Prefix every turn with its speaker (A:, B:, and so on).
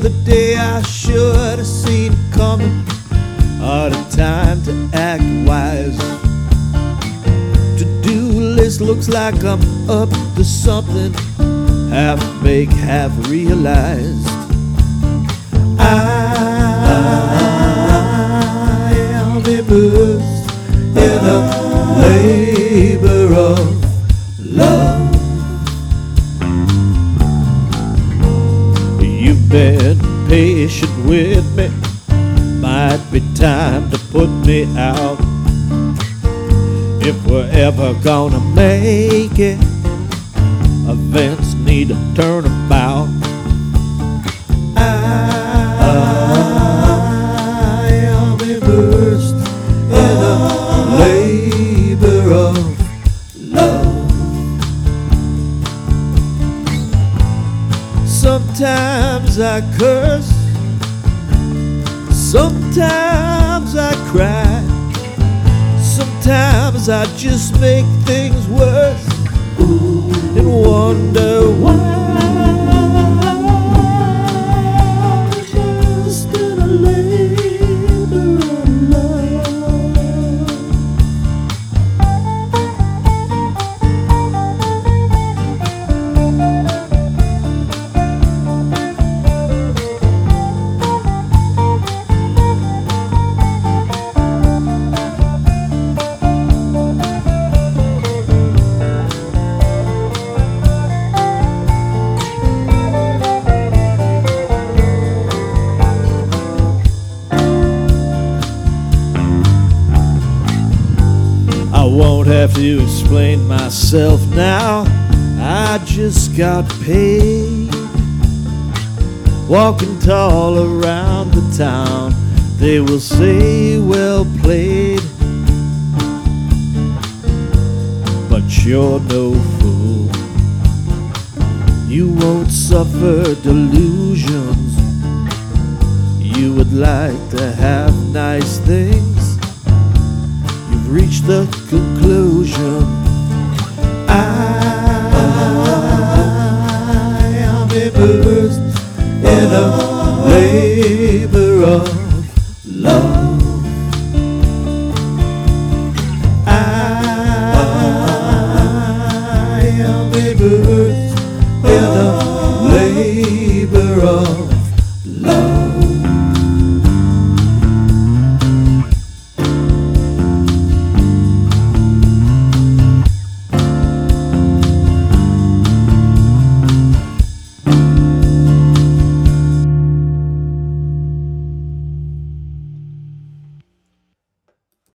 A: the day I should have seen coming, or the time to act wise. To-do list looks like I'm up to something, half baked, half realized. I am immersed in a labor of love. You've been patient with me, might be time to put me out. If we're ever gonna make it, events need to turn about. I am immersed in a labor of love. Sometimes I curse, sometimes I cry, sometimes I just make things worse and wonder why. Just in a labor of love. I won't have to explain myself now, I just got paid. Walking tall around the town, they will say well played. But you're no fool, you won't suffer delusions. You would like to have nice things, reach the conclusion. I am immersed in a labor of love.